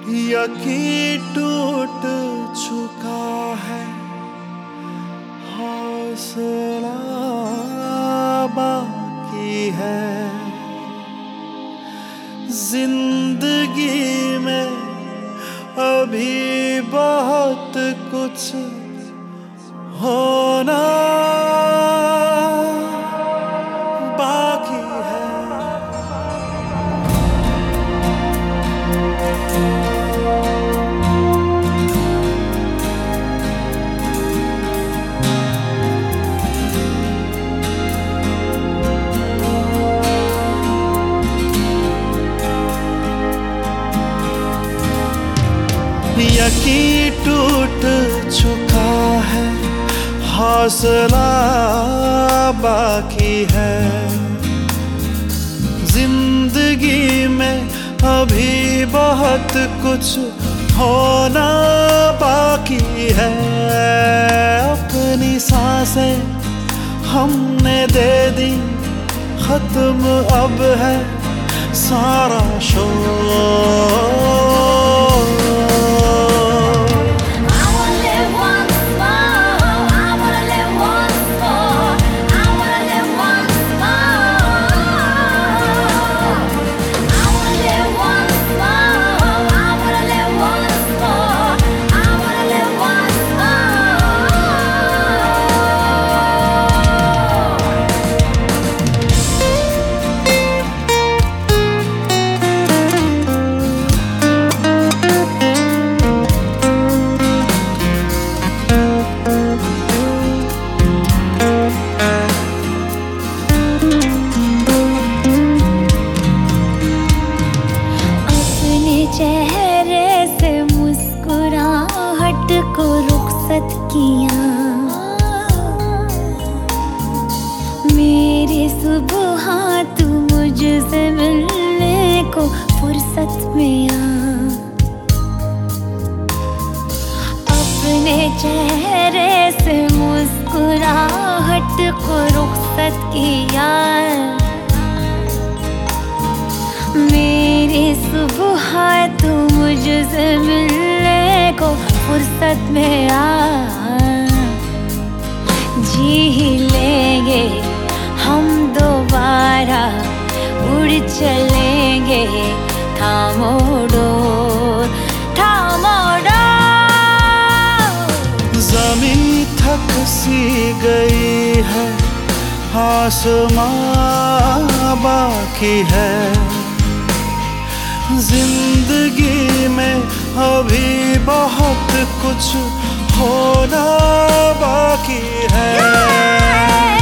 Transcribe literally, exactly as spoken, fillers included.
यकीन टूट चुका है, हौसला बाकी है। जिंदगी में अभी बहुत कुछ होना बाकी है। यकीन टूट चुका है, हौसला बाकी है। जिंदगी में अभी बहुत कुछ होना बाकी है। अपनी सांसें हमने दे दी, खत्म अब है सारा शोर। चेहरे से मुस्कुराहट को रुखसत किया, मेरी सुबह तू मुझसे मिलने को फुर्सत में आ। अपने चेहरे से मुस्कुराहट को रुखसत किया, मेरी सुबह तू मुझसे मिलने को फुर्सत में आ। जी ही लेंगे हम दोबारा, उड़ चलेंगे थामो डोर, थामो डोर। ज़मीं थक सी गई है, आसमां बाकी है। जिंदगी में अभी बहुत कुछ होना बाकी है।